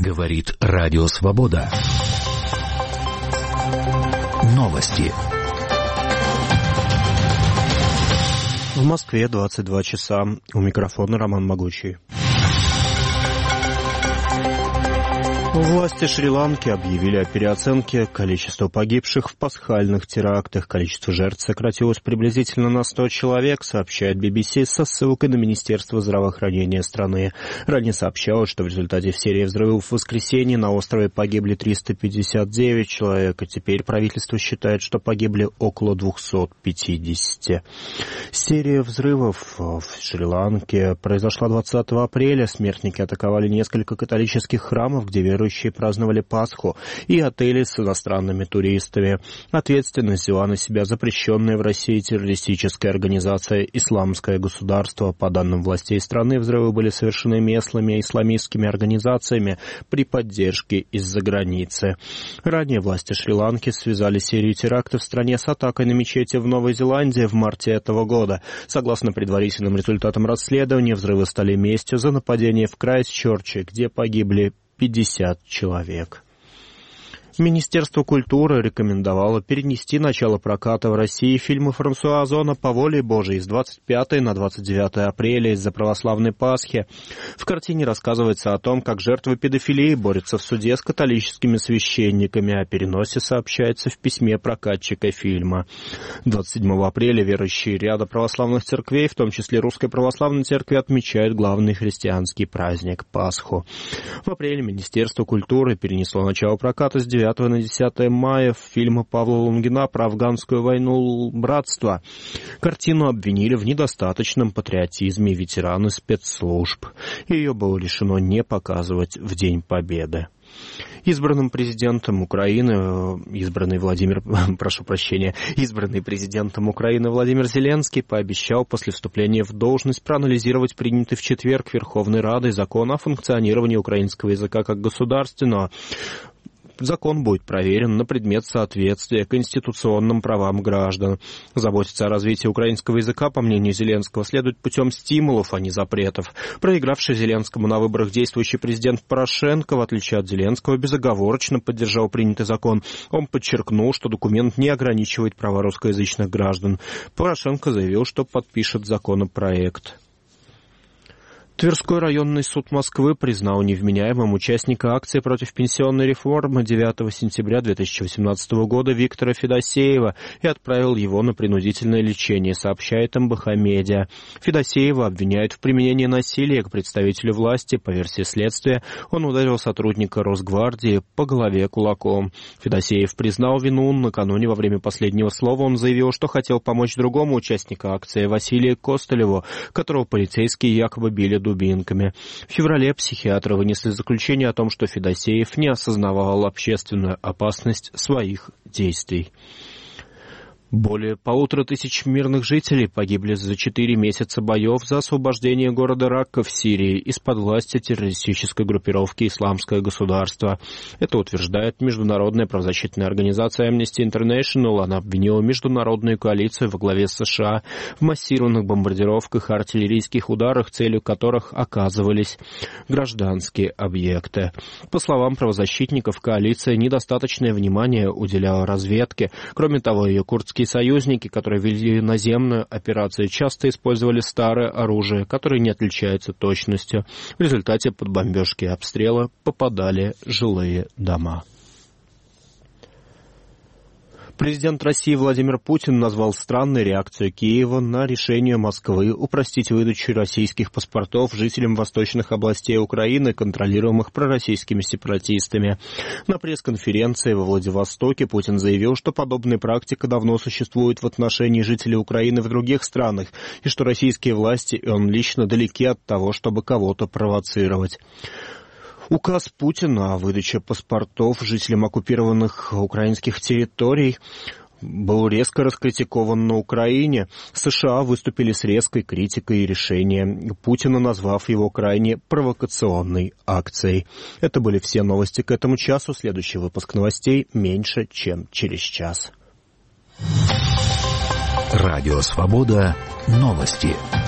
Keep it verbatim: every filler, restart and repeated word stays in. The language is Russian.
Говорит Радио Свобода. Новости. В Москве двадцать два часа. У микрофона Роман Могучий. Власти Шри-Ланки объявили о переоценке количества погибших в пасхальных терактах. Количество жертв сократилось приблизительно на сто человек, сообщает би би си со ссылкой на Министерство здравоохранения страны. Ранее сообщалось, что в результате серии взрывов в воскресенье на острове погибли триста пятьдесят девять человек, а теперь правительство считает, что погибли около двести пятьдесят. Серия взрывов в Шри-Ланке произошла двадцатого апреля. Смертники атаковали несколько католических храмов, где верующие праздновали Пасху, и отели с иностранными туристами. Ответственность взяла на себя запрещенная в России террористическая организация «Исламское государство». По данным властей страны, взрывы были совершены местными исламистскими организациями при поддержке из-за границы. Ранее власти Шри-Ланки связали серию терактов в стране с атакой на мечети в Новой Зеландии в марте этого года. Согласно предварительным результатам расследования, взрывы стали местью за нападение в Крайстчерче, где погибли пятьдесят человек. Министерство культуры рекомендовало перенести начало проката в России фильма Франсуа Озона «По воле Божией» с двадцать пятого на двадцать девятое апреля из-за православной Пасхи. В картине рассказывается о том, как жертвы педофилии борются в суде с католическими священниками. О переносе сообщается в письме прокатчика фильма. двадцать седьмого апреля верующие ряда православных церквей, в том числе Русской Православной Церкви, отмечают главный христианский праздник Пасху. В апреле Министерство культуры перенесло начало проката с девятого на десятое мая фильма Павла Лунгина про афганскую войну «Братство». Картину обвинили в недостаточном патриотизме ветераны спецслужб. Ее было решено не показывать в День Победы. Избранным президентом Украины, избранный Владимир, прошу прощения, избранный президентом Украины Владимир Зеленский пообещал после вступления в должность проанализировать принятый в четверг Верховной Радой закон о функционировании украинского языка как государственного. Закон будет проверен на предмет соответствия конституционным правам граждан. Заботиться о развитии украинского языка, по мнению Зеленского, следует путем стимулов, а не запретов. Проигравший Зеленскому на выборах действующий президент Порошенко, в отличие от Зеленского, безоговорочно поддержал принятый закон. Он подчеркнул, что документ не ограничивает права русскоязычных граждан. Порошенко заявил, что подпишет законопроект. Тверской районный суд Москвы признал невменяемым участника акции против пенсионной реформы девятого сентября две тысячи восемнадцатого года Виктора Федосеева и отправил его на принудительное лечение, сообщает эм бэ ха Медиа. Федосеева обвиняют в применении насилия к представителю власти. По версии следствия, он ударил сотрудника Росгвардии по голове кулаком. Федосеев признал вину. Накануне во время последнего слова он заявил, что хотел помочь другому участнику акции Василию Костылеву, которого полицейские якобы били дубинками. В феврале психиатры вынесли заключение о том, что Федосеев не осознавал общественную опасность своих действий. Более полутора тысяч мирных жителей погибли за четыре месяца боев за освобождение города Ракка в Сирии из-под власти террористической группировки «Исламское государство». Это утверждает международная правозащитная организация Amnesty International. Она обвинила международную коалицию во главе с США в массированных бомбардировках и артиллерийских ударах, целью которых оказывались гражданские объекты. По словам правозащитников, коалиция недостаточное внимание уделяла разведке. Кроме того, ее курдские союзники, которые вели наземную операцию, часто использовали старое оружие, которое не отличается точностью. В результате под бомбежки и обстрелы попадали жилые дома. Президент России Владимир Путин назвал странной реакцию Киева на решение Москвы упростить выдачу российских паспортов жителям восточных областей Украины, контролируемых пророссийскими сепаратистами. На пресс-конференции во Владивостоке Путин заявил, что подобная практика давно существует в отношении жителей Украины в других странах, и что российские власти и он лично далеки от того, чтобы кого-то провоцировать. Указ Путина о выдаче паспортов жителям оккупированных украинских территорий был резко раскритикован на Украине. США выступили с резкой критикой решения Путина, назвав его крайне провокационной акцией. Это были все новости к этому часу. Следующий выпуск новостей меньше, чем через час. Радио «Свобода». Новости.